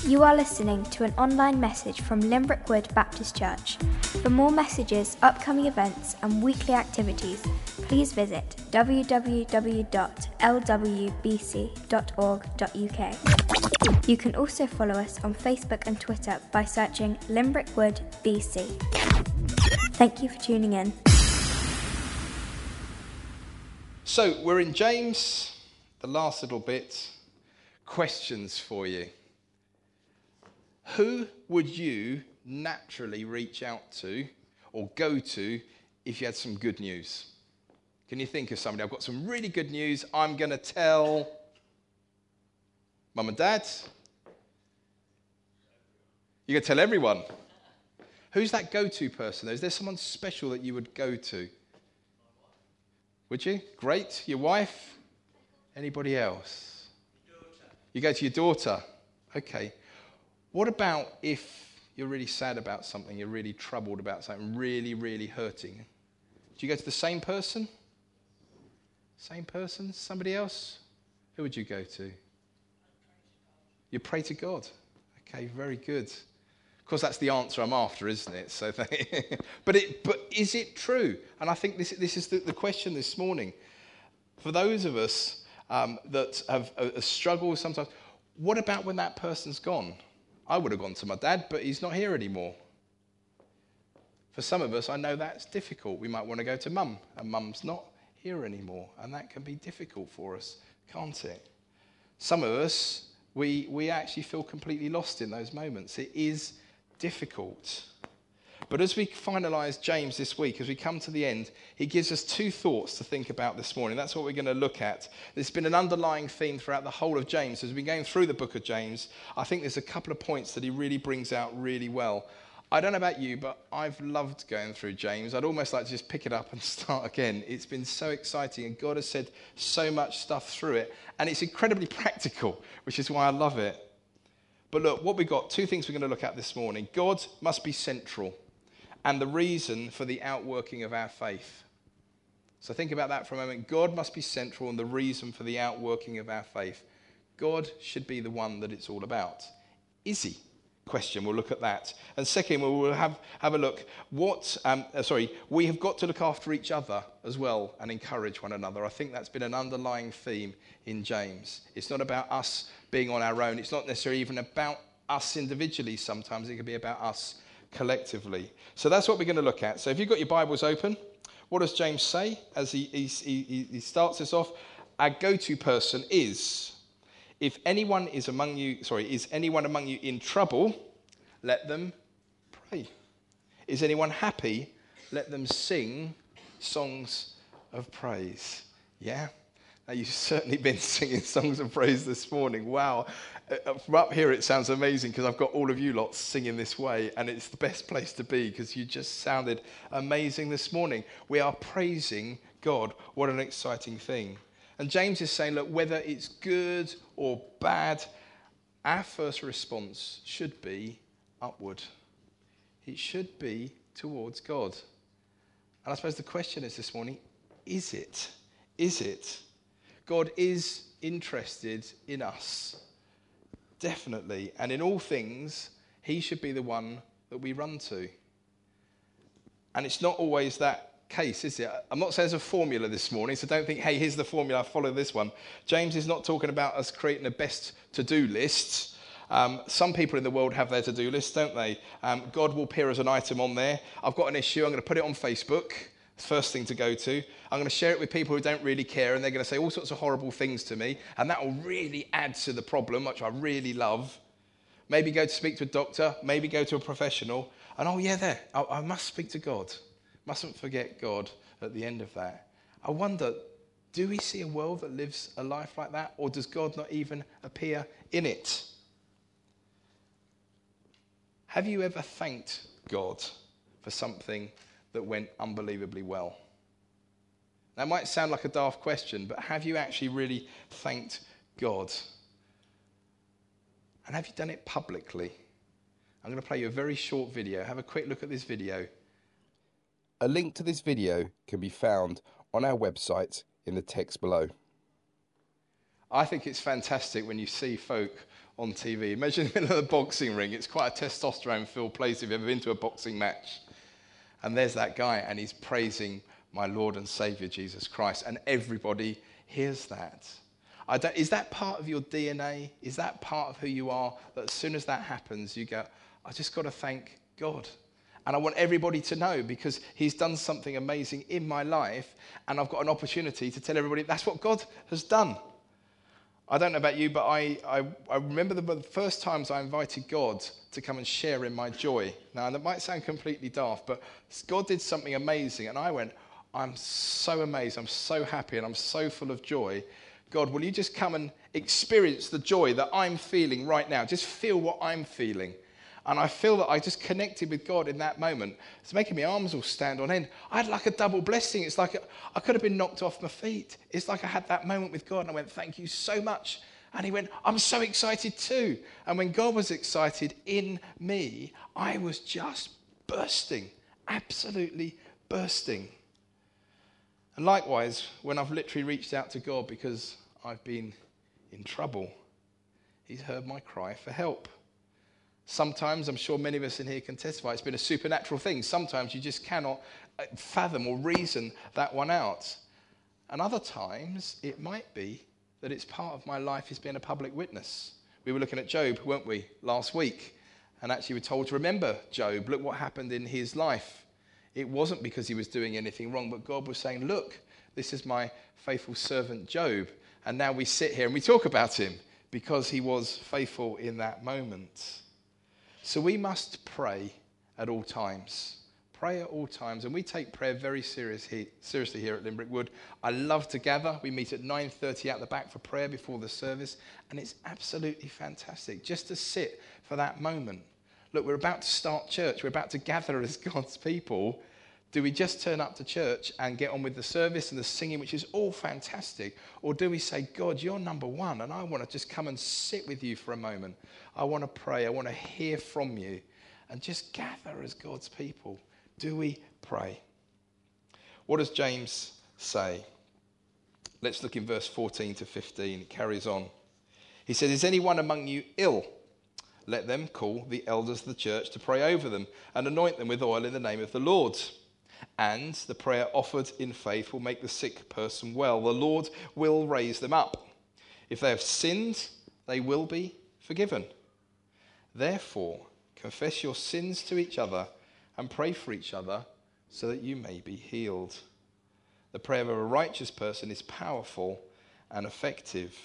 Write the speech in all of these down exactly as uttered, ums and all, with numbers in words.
You are listening to an online message from Limbrick Wood Baptist Church. For more messages, upcoming events and weekly activities, please visit w w w dot l w b c dot org dot u k. You can also follow us on Facebook and Twitter by searching Limbrick Wood B C. Thank you for tuning in. So we're in James, the last little bit. Questions for you. Who would you naturally reach out to or go to if you had some good news? Can you think of somebody? I've got some really good news. I'm going to tell Mum and Dad. You're going to tell everyone. Who's that go-to person? Is there someone special that you would go to? Would you? Great. Your wife? Anybody else? You go to your daughter. Okay. What about if you're really sad about something, you're really troubled about something, really, really hurting? Do you go to the same person? Same person? Somebody else? Who would you go to? You pray to God. Okay, very good. Of course, that's the answer I'm after, isn't it? So, but it, but is it true? And I think this this is the, the question this morning. For those of us um, that have a, a struggle sometimes, what about when that person's gone? I would have gone to my dad, but he's not here anymore. For some of us, I know that's difficult. We might want to go to mum, and mum's not here anymore, and that can be difficult for us, can't it? Some of us, we we actually feel completely lost in those moments. It is difficult. But as we finalise James this week, as we come to the end, he gives us two thoughts to think about this morning. That's what we're going to look at. There's been an underlying theme throughout the whole of James. As we've been going through the book of James, I think there's a couple of points that he really brings out really well. I don't know about you, but I've loved going through James. I'd almost like to just pick it up and start again. It's been so exciting, and God has said so much stuff through it. And it's incredibly practical, which is why I love it. But look, what we've got, two things we're going to look at this morning. God must be central, and the reason for the outworking of our faith. So think about that for a moment. God must be central and the reason for the outworking of our faith. God should be the one that it's all about. Is he? Question, we'll look at that. And second, we'll have, have a look. What, um, uh, sorry, we have got to look after each other as well and encourage one another. I think that's been an underlying theme in James. It's not about us being on our own. It's not necessarily even about us individually sometimes. It can be about us collectively. So that's what we're going to look at. So if you've got your Bibles open, what does James say as he, he, he, he starts this off? Our go-to person is, if anyone is among you, sorry, is anyone among you in trouble, let them pray. Is anyone happy? Let them sing songs of praise. Yeah? Now, you've certainly been singing songs of praise this morning. Wow. Uh, from up here, it sounds amazing because I've got all of you lots singing this way, and it's the best place to be because you just sounded amazing this morning. We are praising God. What an exciting thing. And James is saying, look, whether it's good or bad, our first response should be upward. It should be towards God. And I suppose the question is this morning, is it? Is it? God is interested in us, definitely. And in all things, he should be the one that we run to. And it's not always that case, is it? I'm not saying there's a formula this morning, so don't think, hey, here's the formula, follow this one. James is not talking about us creating a best to-do list. Um, some people in the world have their to-do lists, don't they? Um, God will appear as an item on there. I've got an issue, I'm going to put it on Facebook. First thing to go to. I'm going to share it with people who don't really care, and they're going to say all sorts of horrible things to me, and that will really add to the problem, which I really love. Maybe go to speak to a doctor, maybe go to a professional, and oh yeah, there, I, I must speak to God. Mustn't forget God at the end of that. I wonder, do we see a world that lives a life like that, or does God not even appear in it? Have you ever thanked God for something that went unbelievably well? That might sound like a daft question, but have you actually really thanked God? And have you done it publicly? I'm going to play you a very short video. Have a quick look at this video. A link to this video can be found on our website in the text below. I think it's fantastic when you see folk on T V. Imagine in the middle of the boxing ring. It's quite a testosterone-filled place if you've ever been to a boxing match. And there's that guy, and he's praising my Lord and Saviour, Jesus Christ. And everybody hears that. I don't, is that part of your D N A? Is that part of who you are? That as soon as that happens, you go, I just got to thank God. And I want everybody to know, because he's done something amazing in my life, and I've got an opportunity to tell everybody that's what God has done. I don't know about you, but I, I, I remember the first times I invited God to come and share in my joy. Now, that might sound completely daft, but God did something amazing, and I went, I'm so amazed, I'm so happy, and I'm so full of joy. God, will you just come and experience the joy that I'm feeling right now? Just feel what I'm feeling. And I feel that I just connected with God in that moment. It's making my arms all stand on end. I had like a double blessing. It's like a, I could have been knocked off my feet. It's like I had that moment with God, and I went, thank you so much. And he went, I'm so excited too. And when God was excited in me, I was just bursting, absolutely bursting. And likewise, when I've literally reached out to God because I've been in trouble, he's heard my cry for help. Sometimes, I'm sure many of us in here can testify, it's been a supernatural thing. Sometimes you just cannot fathom or reason that one out. And other times, it might be that it's part of my life is being a public witness. We were looking at Job, weren't we, last week? And actually we're told to remember Job. Look what happened in his life. It wasn't because he was doing anything wrong, but God was saying, look, this is my faithful servant Job. And now we sit here and we talk about him because he was faithful in that moment. So we must pray at all times. Pray at all times. And we take prayer very serious he, seriously here at Limbrick Wood. I love to gather. We meet at nine thirty out the back for prayer before the service. And it's absolutely fantastic just to sit for that moment. Look, we're about to start church. We're about to gather as God's people. Do we just turn up to church and get on with the service and the singing, which is all fantastic? Or do we say, God, you're number one, and I want to just come and sit with you for a moment. I want to pray. I want to hear from you. And just gather as God's people. Do we pray? What does James say? Let's look in verse fourteen to fifteen. It carries on. He said, is anyone among you ill? Let them call the elders of the church to pray over them and anoint them with oil in the name of the Lord. And the prayer offered in faith will make the sick person well. The Lord will raise them up. If they have sinned, they will be forgiven. Therefore, confess your sins to each other and pray for each other so that you may be healed. The prayer of a righteous person is powerful and effective.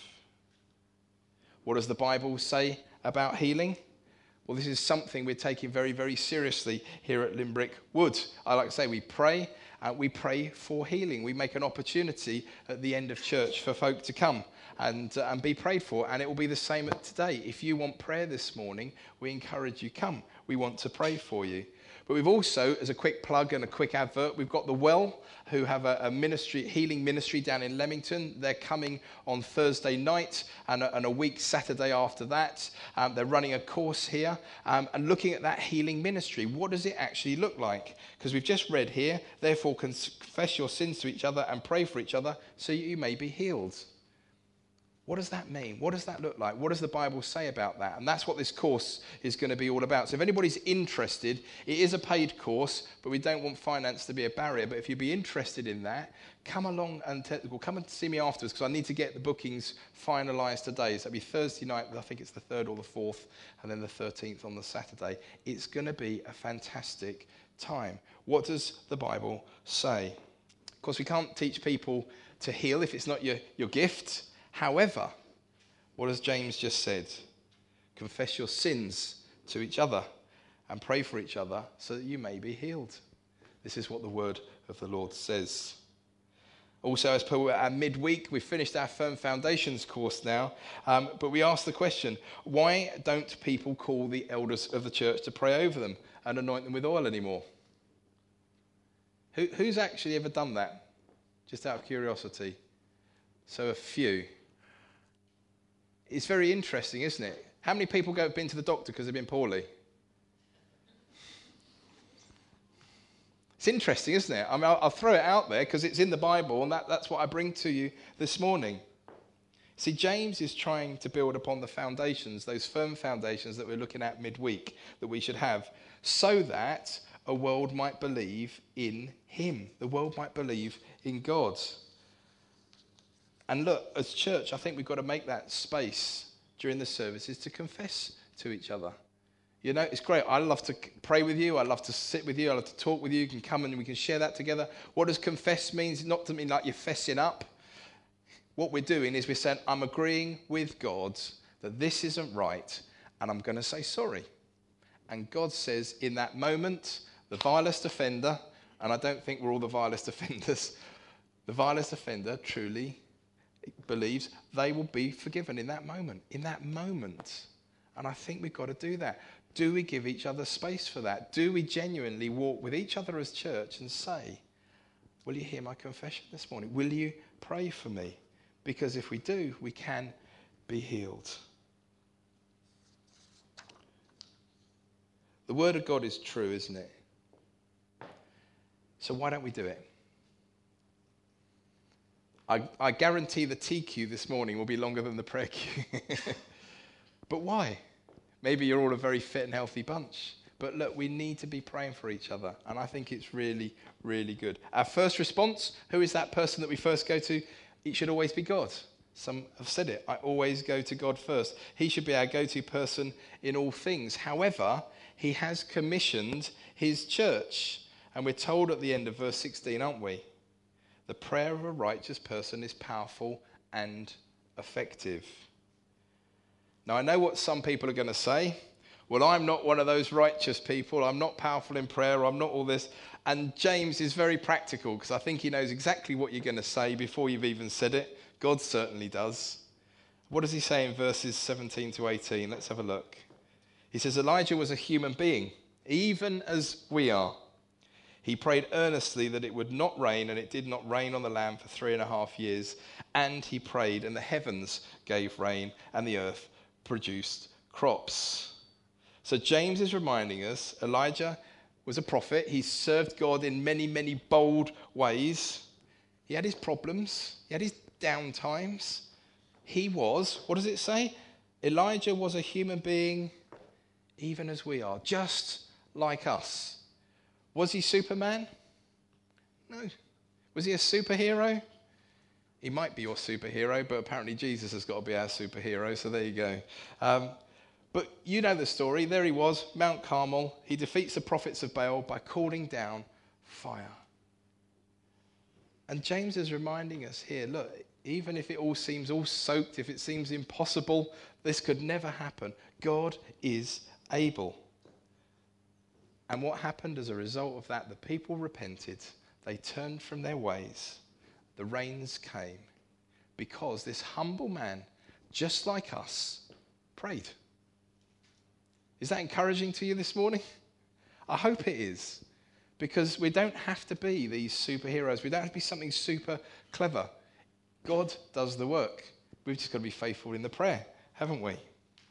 What does the Bible say about healing? Well, this is something we're taking very, very seriously here at Limbrick Wood. I like to say we pray, and we pray for healing. We make an opportunity at the end of church for folk to come and, uh, and be prayed for, and it will be the same today. If you want prayer this morning, we encourage you, come. We want to pray for you. But we've also, as a quick plug and a quick advert, we've got The Well, who have a, a ministry, healing ministry down in Leamington. They're coming on Thursday night and a, and a week Saturday after that. Um, they're running a course here um, and looking at that healing ministry. What does it actually look like? Because we've just read here, therefore confess your sins to each other and pray for each other so you may be healed. What does that mean? What does that look like? What does the Bible say about that? And that's what this course is going to be all about. So if anybody's interested, it is a paid course, but we don't want finance to be a barrier. But if you'd be interested in that, come along and te- well, come and see me afterwards, because I need to get the bookings finalised today. So it'll be Thursday night, I think it's the third or the fourth, and then the thirteenth on the Saturday. It's going to be a fantastic time. What does the Bible say? Of course, we can't teach people to heal if it's not your, your gift. However, what has James just said? Confess your sins to each other and pray for each other so that you may be healed. This is what the word of the Lord says. Also, as per our midweek, we've finished our Firm Foundations course now, um, but we asked the question, why don't people call the elders of the church to pray over them and anoint them with oil anymore? Who, who's actually ever done that? Just out of curiosity. So a few. It's very interesting, isn't it? How many people go have been to the doctor because they've been poorly? It's interesting, isn't it? I mean, I'll, I'll throw it out there because it's in the Bible, and that, that's what I bring to you this morning. See, James is trying to build upon the foundations, those firm foundations that we're looking at midweek, that we should have, so that a world might believe in him. The world might believe in God. And look, as church, I think we've got to make that space during the services to confess to each other. You know, it's great. I love to pray with you. I love to sit with you. I love to talk with you. You can come and we can share that together. What does confess mean? It's not to mean like you're fessing up. What we're doing is we're saying, I'm agreeing with God that this isn't right, and I'm going to say sorry. And God says in that moment, the vilest offender, and I don't think we're all the vilest offenders, the vilest offender truly believes they will be forgiven in that moment, in that moment. And I think we've got to do that. Do we give each other space for that? Do we genuinely walk with each other as church and say, will you hear my confession this morning? Will you pray for me? Because if we do, we can be healed. The word of God is true, isn't it? So why don't we do it? I, I guarantee the T queue this morning will be longer than the prayer queue. But why? Maybe you're all a very fit and healthy bunch. But look, we need to be praying for each other. And I think it's really, really good. Our first response, who is that person that we first go to? It should always be God. Some have said it. I always go to God first. He should be our go-to person in all things. However, he has commissioned his church. And we're told at the end of verse sixteen, aren't we? The prayer of a righteous person is powerful and effective. Now, I know what some people are going to say. Well, I'm not one of those righteous people. I'm not powerful in prayer. I'm not all this. And James is very practical because I think he knows exactly what you're going to say before you've even said it. God certainly does. What does he say in verses seventeen to eighteen? Let's have a look. He says, Elijah was a human being, even as we are. He prayed earnestly that it would not rain, and it did not rain on the land for three and a half years. And he prayed, and the heavens gave rain, and the earth produced crops. So James is reminding us, Elijah was a prophet. He served God in many, many bold ways. He had his problems. He had his down times. He was, what does it say? Elijah was a human being, even as we are, just like us. Was he Superman? No. Was he a superhero? He might be your superhero, but apparently Jesus has got to be our superhero, so there you go. Um, but you know the story. There he was, Mount Carmel. He defeats the prophets of Baal by calling down fire. And James is reminding us here, look, even if it all seems all soaked, if it seems impossible, this could never happen. God is able. And what happened as a result of that? The people repented. They turned from their ways. The rains came because this humble man, just like us, prayed. Is that encouraging to you this morning? I hope it is. Because we don't have to be these superheroes. We don't have to be something super clever. God does the work. We've just got to be faithful in the prayer, haven't we?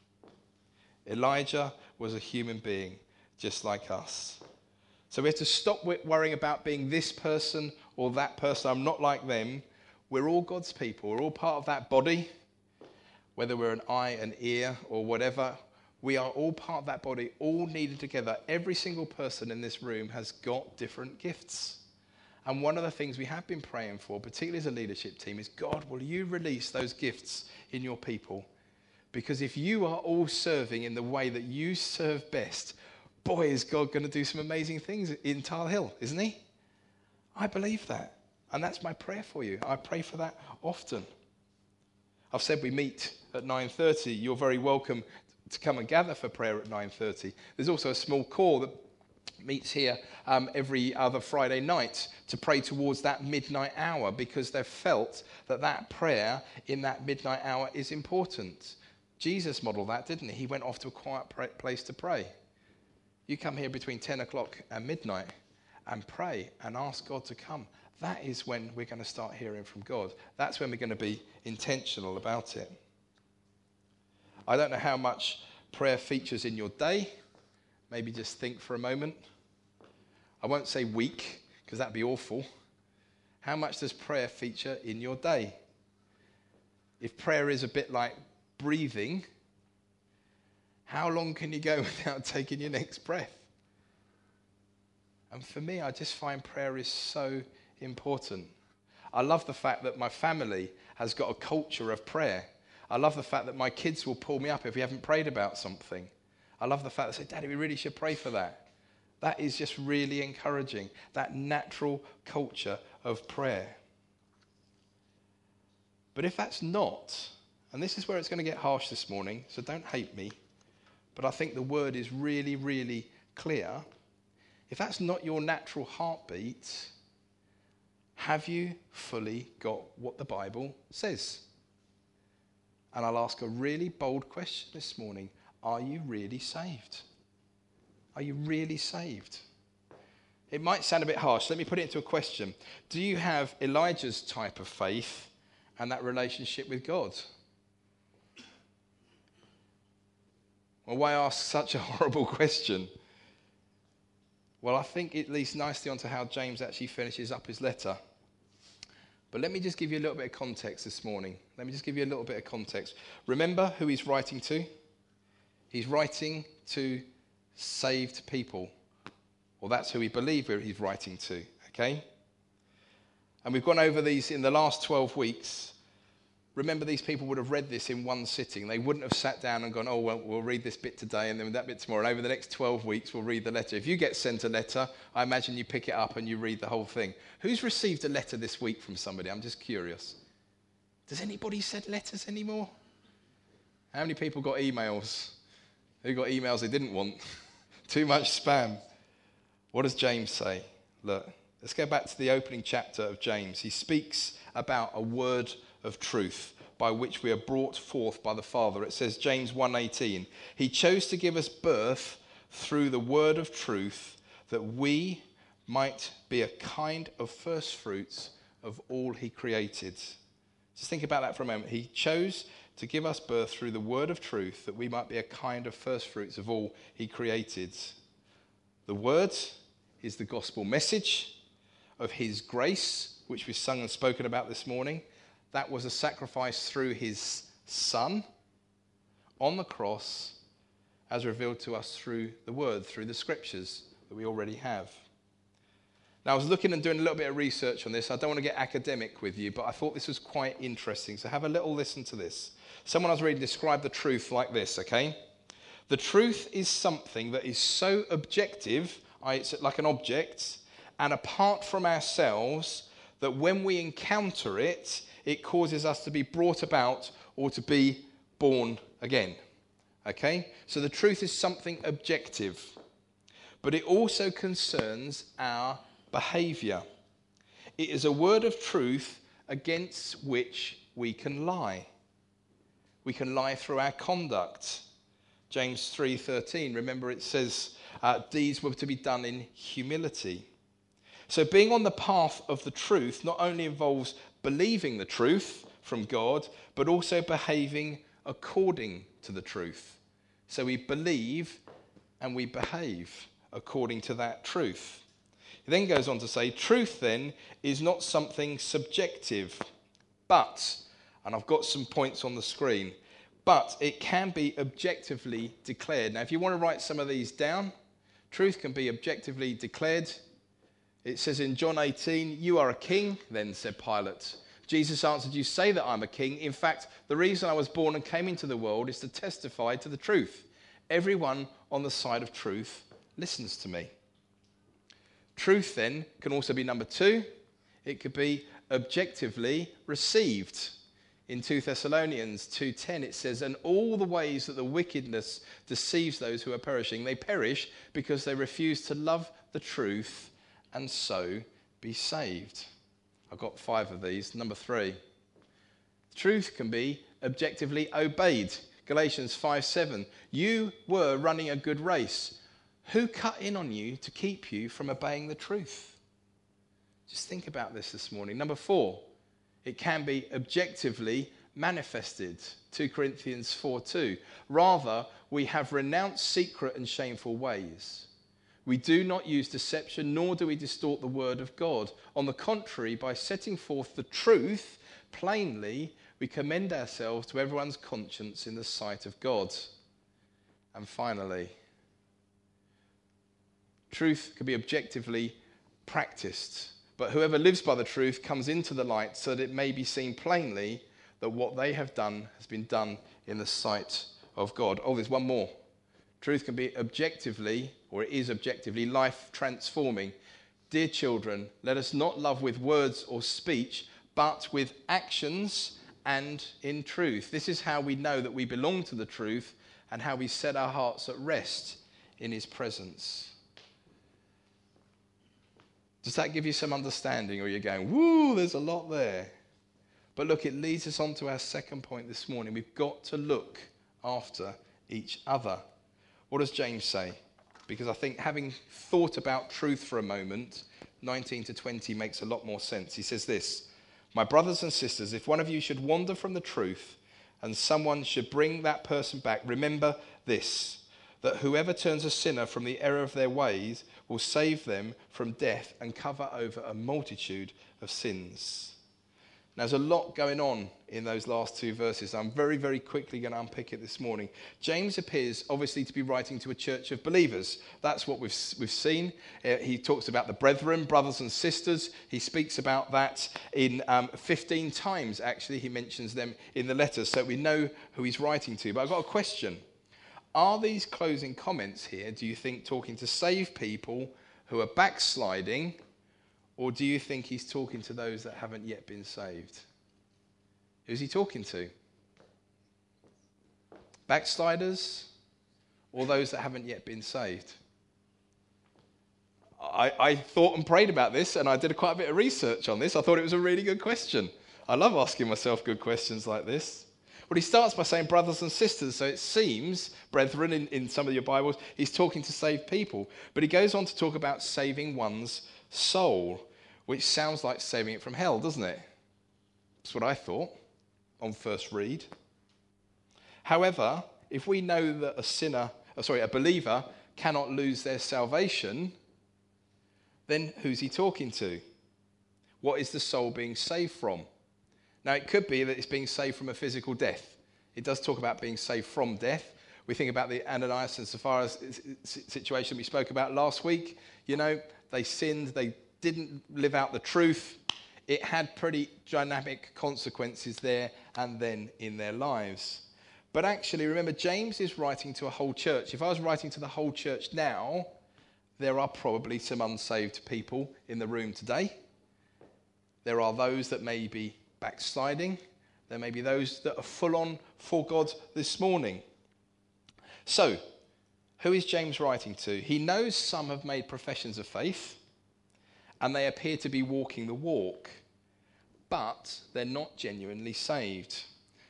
Elijah was a human being just like us. So we have to stop worrying about being this person or that person. I'm not like them. We're all God's people. We're all part of that body. Whether we're an eye, an ear, or whatever, we are all part of that body, all needed together. Every single person in this room has got different gifts. And one of the things we have been praying for, particularly as a leadership team, is God, will you release those gifts in your people? Because if you are all serving in the way that you serve best, boy, is God going to do some amazing things in Tile Hill, isn't he? I believe that. And that's my prayer for you. I pray for that often. I've said we meet at nine thirty. You're very welcome to come and gather for prayer at nine thirty. There's also a small core that meets here um, every other Friday night to pray towards that midnight hour because they've felt that that prayer in that midnight hour is important. Jesus modeled that, didn't he? He went off to a quiet place to pray. You come here between ten o'clock and midnight and pray and ask God to come. That is when we're going to start hearing from God. That's when we're going to be intentional about it. I don't know how much prayer features in your day. Maybe just think for a moment. I won't say week, because that'd be awful. How much does prayer feature in your day? if prayer is a bit like breathing, how long can you go without taking your next breath? And for me, I just find prayer is so important. I love the fact that my family has got a culture of prayer. I love the fact that my kids will pull me up if we haven't prayed about something. I love the fact that they say, Daddy, we really should pray for that. That is just really encouraging, that natural culture of prayer. But if that's not, and this is where it's going to get harsh this morning, so don't hate me, but I think the word is really, really clear. If that's not your natural heartbeat, have you fully got what the Bible says? And I'll ask a really bold question this morning. Are you really saved? Are you really saved? It might sound a bit harsh. Let me put it into a question. Do you have Elijah's type of faith and that relationship with God? Well, why ask such a horrible question? Well, I think it leads nicely onto how James actually finishes up his letter. But let me just give you a little bit of context this morning. Let me just give you a little bit of context. Remember who he's writing to? He's writing to saved people. Well, that's who we believe he's writing to, okay? And we've gone over these in the last twelve weeks. Remember, these people would have read this in one sitting. They wouldn't have sat down and gone, oh, well, we'll read this bit today and then that bit tomorrow. And over the next twelve weeks, we'll read the letter. If you get sent a letter, I imagine you pick it up and you read the whole thing. Who's received a letter this week from somebody? I'm just curious. Does anybody send letters anymore? How many people got emails? Who got emails they didn't want? Too much spam. What does James say? Look, let's go back to the opening chapter of James. He speaks about a word of truth by which we are brought forth by the Father. It says, James one eighteen, he chose to give us birth through the word of truth that we might be a kind of first fruits of all he created. Just think about that for a moment. He chose to give us birth through the word of truth that we might be a kind of first fruits of all he created. The word is the gospel message of his grace, which we've sung and spoken about this morning. That was a sacrifice through his Son on the cross as revealed to us through the Word, through the Scriptures that we already have. Now, I was looking and doing a little bit of research on this. I don't want to get academic with you, but I thought this was quite interesting. So have a little listen to this. Someone I was reading described the truth like this, okay? The truth is something that is so objective, it's like an object, and apart from ourselves, that when we encounter it, it causes us to be brought about or to be born again. Okay? So the truth is something objective, but it also concerns our behavior. It is a word of truth against which we can lie. We can lie through our conduct. James three thirteen, remember it says, uh, deeds were to be done in humility. So being on the path of the truth not only involves believing the truth from God, but also behaving according to the truth. So we believe and we behave according to that truth. He then goes on to say, truth then is not something subjective, but, and I've got some points on the screen, but it can be objectively declared. Now, if you want to write some of these down, truth can be objectively declared. It says in John eighteen, you are a king, then said Pilate. Jesus answered, you say that I'm a king. In fact, the reason I was born and came into the world is to testify to the truth. Everyone on the side of truth listens to me. Truth then can also be number two. It could be objectively received. In Second Thessalonians two ten it says, and all the ways that the wickedness deceives those who are perishing, they perish because they refuse to love the truth and so be saved. I've got five of these. Number three, truth can be objectively obeyed. Galatians five seven, you were running a good race. Who cut in on you to keep you from obeying the truth? Just think about this this morning. Number four, it can be objectively manifested. Second Corinthians four two, rather we have renounced secret and shameful ways. We do not use deception, nor do we distort the word of God. On the contrary, by setting forth the truth plainly, We commend ourselves to everyone's conscience in the sight of God. And finally, truth can be objectively practiced, but whoever lives by the truth comes into the light so that it may be seen plainly that what they have done has been done in the sight of God. Oh, there's one more. Truth can be objectively, or it is objectively, life transforming. Dear children, let us not love with words or speech, but with actions and in truth. This is how we know that we belong to the truth and how we set our hearts at rest in his presence. Does that give you some understanding, or you're going, woo, there's a lot there? But look, it leads us on to our second point this morning. We've got to look after each other. What does James say? Because I think having thought about truth for a moment, nineteen to twenty makes a lot more sense. He says this, my brothers and sisters, if one of you should wander from the truth and someone should bring that person back, remember this, that whoever turns a sinner from the error of their ways will save them from death and cover over a multitude of sins. Now, there's a lot going on in those last two verses. I'm very, very quickly going to unpick it this morning. James appears, obviously, to be writing to a church of believers. That's what we've, we've seen. Uh, he talks about the brethren, brothers and sisters. He speaks about that in um, fifteen times, actually. He mentions them in the letter, so we know who he's writing to. But I've got a question. Are these closing comments here, do you think, talking to saved people who are backsliding, or do you think he's talking to those that haven't yet been saved? Who's he talking to? Backsliders, or those that haven't yet been saved? I, I thought and prayed about this, and I did quite a bit of research on this. I thought it was a really good question. I love asking myself good questions like this. Well, he starts by saying brothers and sisters, so it seems, brethren, in, in some of your Bibles, he's talking to saved people. But he goes on to talk about saving one's soul, which sounds like saving it from hell, doesn't it? That's what I thought on first read. However, if we know that a sinner, oh, sorry, a believer cannot lose their salvation, then who's he talking to? What is the soul being saved from? Now, it could be that it's being saved from a physical death. It does talk about being saved from death. We think about the Ananias and Sapphira situation we spoke about last week. You know, they sinned, they didn't live out the truth. It had pretty dynamic consequences there and then in their lives. But actually, remember, James is writing to a whole church. If I was writing to the whole church now, there are probably some unsaved people in the room today. There are those that may be backsliding. There may be those that are full on for God this morning. So, who is James writing to? He knows some have made professions of faith and they appear to be walking the walk, but they're not genuinely saved.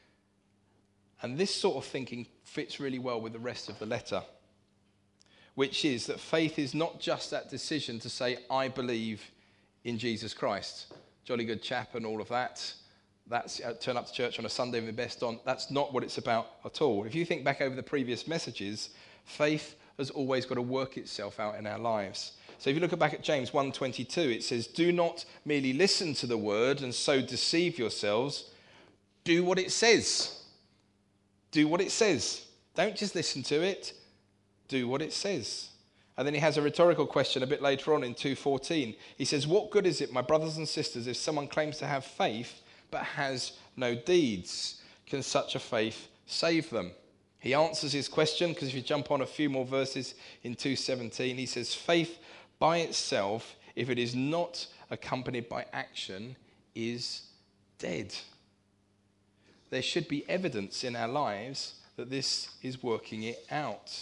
And this sort of thinking fits really well with the rest of the letter, which is that faith is not just that decision to say, I believe in Jesus Christ. Jolly good chap and all of that. That's uh, turn up to church on a Sunday with the best on. That's not what it's about at all. If you think back over the previous messages, faith has always got to work itself out in our lives. So if you look back at James one twenty-two, it says, do not merely listen to the word and so deceive yourselves. Do what it says. Do what it says. Don't just listen to it. Do what it says. And then he has a rhetorical question a bit later on in two fourteen. He says, what good is it, my brothers and sisters, if someone claims to have faith but has no deeds? Can such a faith save them? He answers his question, because if you jump on a few more verses in two seventeen, he says, faith by itself, if it is not accompanied by action, is dead. There should be evidence in our lives that this is working it out.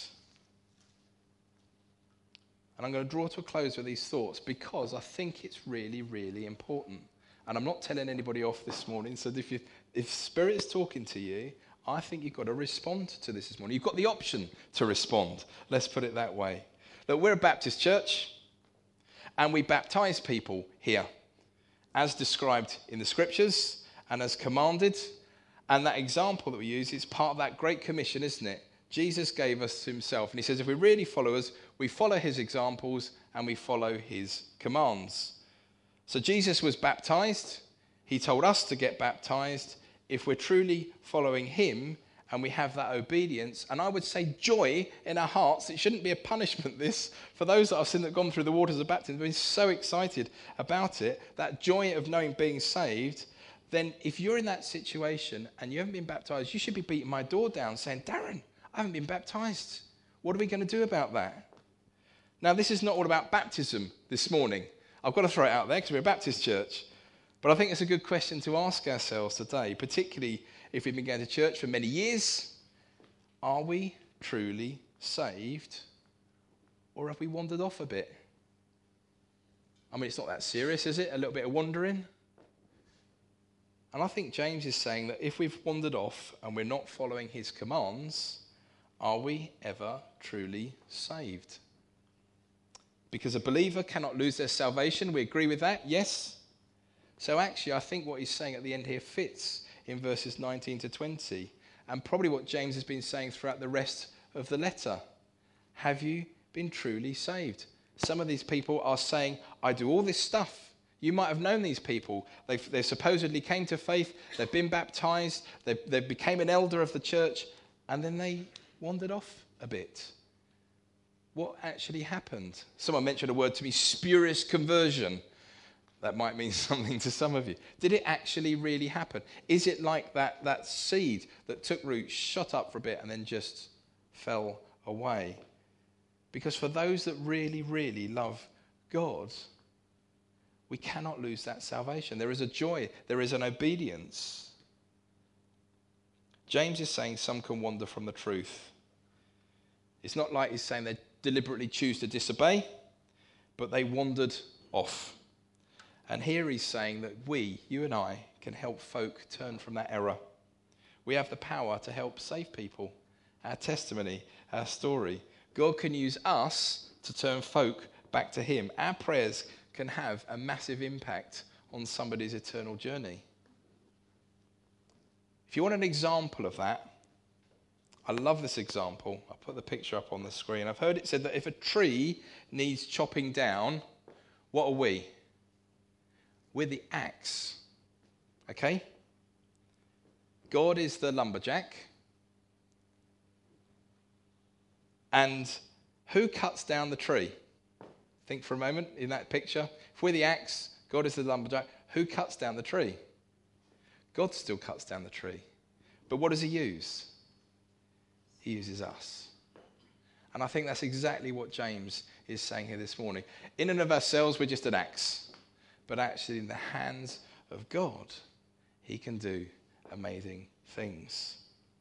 And I'm going to draw to a close with these thoughts because I think it's really, really important. And I'm not telling anybody off this morning, so if you, if Spirit is talking to you, I think you've got to respond to this this morning. You've got the option to respond. Let's put it that way. Look, we're a Baptist church, and we baptize people here, as described in the Scriptures and as commanded. And that example that we use is part of that Great Commission, isn't it? Jesus gave us himself. And he says if we really follow us, we follow his examples and we follow his commands. So Jesus was baptized. He told us to get baptized. if we're truly following him and we have that obedience, and I would say joy in our hearts, it shouldn't be a punishment, this, for those that I've seen that have gone through the waters of baptism, have been so excited about it, that joy of knowing being saved, then if you're in that situation and you haven't been baptized, you should be beating my door down saying, Darren, I haven't been baptized. What are we going to do about that? Now, this is not all about baptism this morning. I've got to throw it out there because we're a Baptist church. But I think it's a good question to ask ourselves today, particularly if we've been going to church for many years. Are we truly saved, or have we wandered off a bit? I mean, it's not that serious, is it? A little bit of wandering. And I think James is saying that if we've wandered off and we're not following his commands, are we ever truly saved? Because a believer cannot lose their salvation. We agree with that, yes? So actually, I think what he's saying at the end here fits in verses nineteen to twenty, and probably what James has been saying throughout the rest of the letter. Have you been truly saved? Some of these people are saying, I do all this stuff. You might have known these people. They've, they supposedly came to faith, they've been baptized, they, they became an elder of the church, and then they wandered off a bit. What actually happened? Someone mentioned a word to me, spurious conversion. That might mean something to some of you. Did it actually really happen? Is it like that, that seed that took root, shot up for a bit, and then just fell away? Because for those that really, really love God, we cannot lose that salvation. There is a joy. There is an obedience. James is saying some can wander from the truth. It's not like he's saying they deliberately choose to disobey, but they wandered off. And here he's saying that we, you and I, can help folk turn from that error. We have the power to help save people. Our testimony, our story. God can use us to turn folk back to him. Our prayers can have a massive impact on somebody's eternal journey. If you want an example of that, I love this example. I'll put the picture up on the screen. I've heard it said that if a tree needs chopping down, what are we? We're the axe. Okay? God is the lumberjack. And who cuts down the tree? Think for a moment in that picture. If we're the axe, God is the lumberjack, who cuts down the tree? God still cuts down the tree. But what does he use? He uses us. And I think that's exactly what James is saying here this morning. In and of ourselves, we're just an axe. But actually, in the hands of God, he can do amazing things.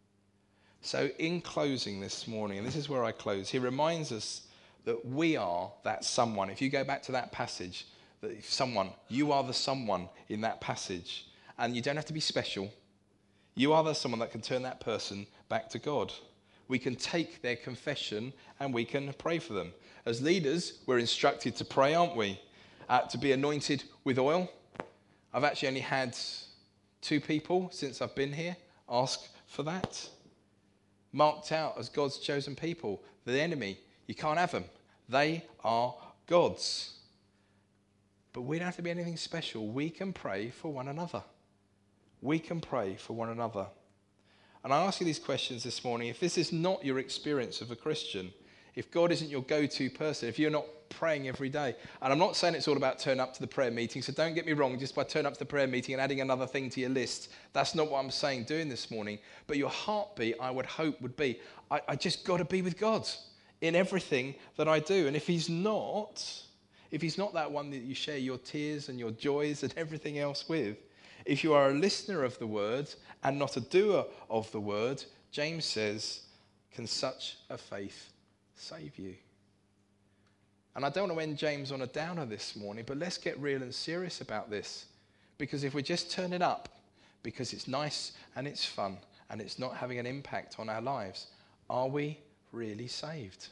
So in closing this morning, and this is where I close, he reminds us that we are that someone. If you go back to that passage, that if someone, you are the someone in that passage. And you don't have to be special. You are the someone that can turn that person back to God. We can take their confession and we can pray for them. As leaders, we're instructed to pray, aren't we? Uh, to be anointed with oil. I've actually only had two people since I've been here ask for that. Marked out as God's chosen people. The enemy, you can't have them. They are God's. But we don't have to be anything special. We can pray for one another. We can pray for one another. And I ask you these questions this morning. If this is not your experience of a Christian, if God isn't your go-to person, if you're not praying every day, and I'm not saying it's all about turn up to the prayer meeting, so don't get me wrong, just by turn up to the prayer meeting and adding another thing to your list, that's not what I'm saying doing this morning. But your heartbeat, I would hope, would be, I, I just got to be with God in everything that I do. And if he's not, if he's not that one that you share your tears and your joys and everything else with, if you are a listener of the word and not a doer of the word, James says, can such a faith save you? And I don't want to end James on a downer this morning, but let's get real and serious about this. Because if we just turn it up because it's nice and it's fun and it's not having an impact on our lives, are we really saved?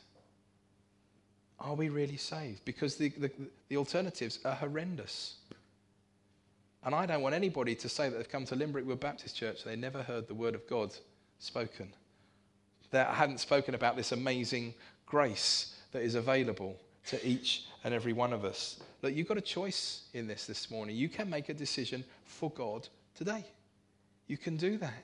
Are we really saved? Because the, the, the alternatives are horrendous. And I don't want anybody to say that they've come to Limerick Wood Baptist Church and they never heard the word of God spoken. That I hadn't spoken about this amazing grace that is available to each and every one of us. Look, you've got a choice in this this morning. You can make a decision for God today. You can do that.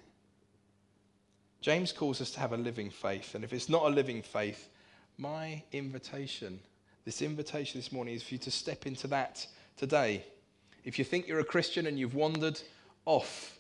James calls us to have a living faith. And if it's not a living faith, my invitation, this invitation this morning is for you to step into that today. If you think you're a Christian and you've wandered off,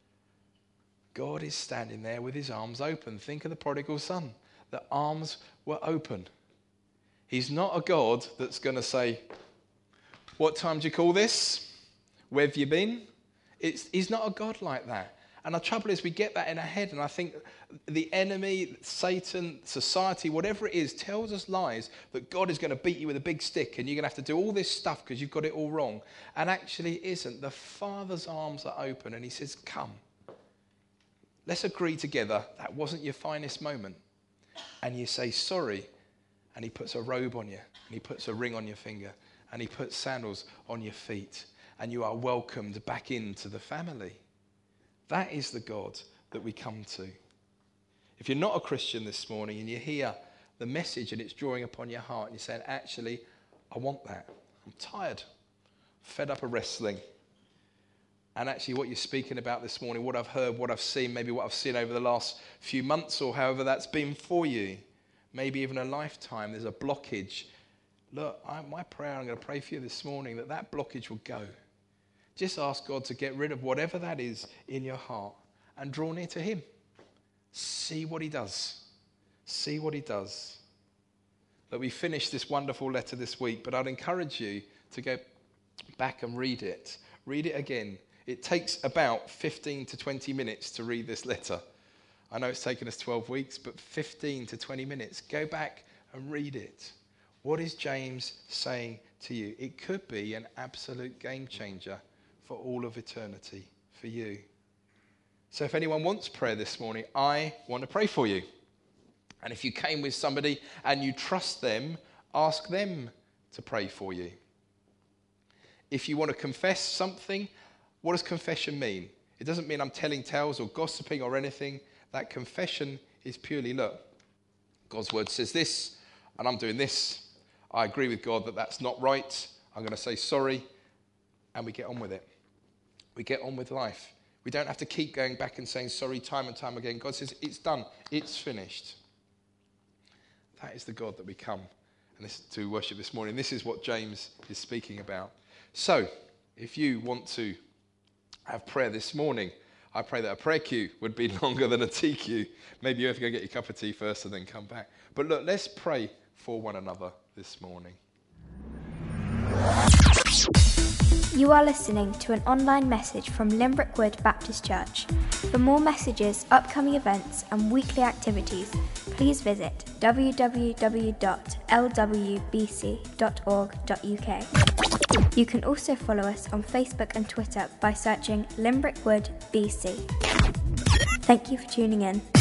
God is standing there with his arms open. Think of the prodigal son. The arms were open. He's not a God that's going to say, what time do you call this? Where have you been? It's, he's not a God like that. And the trouble is we get that in our head, and I think the enemy, Satan, society, whatever it is, tells us lies that God is going to beat you with a big stick and you're going to have to do all this stuff because you've got it all wrong. And actually it isn't. The Father's arms are open and he says, come. Let's agree together that wasn't your finest moment. And you say sorry, and he puts a robe on you, and he puts a ring on your finger, and he puts sandals on your feet, and you are welcomed back into the family. That is the God that we come to. If you're not a Christian this morning and you hear the message and it's drawing upon your heart and you're saying, actually, I want that. I'm tired, fed up of wrestling. And actually what you're speaking about this morning, what I've heard, what I've seen, maybe what I've seen over the last few months or however that's been for you, maybe even a lifetime, there's a blockage. Look, I, my prayer, I'm going to pray for you this morning that that blockage will go. Just ask God to get rid of whatever that is in your heart and draw near to him. See what he does. See what he does. Look, we finished this wonderful letter this week, but I'd encourage you to go back and read it. Read it again. It takes about fifteen to twenty minutes to read this letter. I know it's taken us twelve weeks, but fifteen to twenty minutes. Go back and read it. What is James saying to you? It could be an absolute game changer for all of eternity, for you. So if anyone wants prayer this morning, I want to pray for you. And if you came with somebody and you trust them, ask them to pray for you. If you want to confess something, what does confession mean? It doesn't mean I'm telling tales or gossiping or anything. That confession is purely, look, God's word says this, and I'm doing this. I agree with God that that's not right. I'm going to say sorry, and we get on with it. We get on with life. We don't have to keep going back and saying sorry time and time again. God says, it's done. It's finished. That is the God that we come and this, to worship this morning. This is what James is speaking about. So, if you want to have prayer this morning, I pray that a prayer queue would be longer than a tea queue. Maybe you have to go get your cup of tea first and then come back. But look, let's pray for one another this morning. You are listening to an online message from Limbrick Wood Baptist Church. For more messages, upcoming events and weekly activities, please visit w w w dot l w b c dot org dot u k. You can also follow us on Facebook and Twitter by searching Limbrick Wood B C. Thank you for tuning in.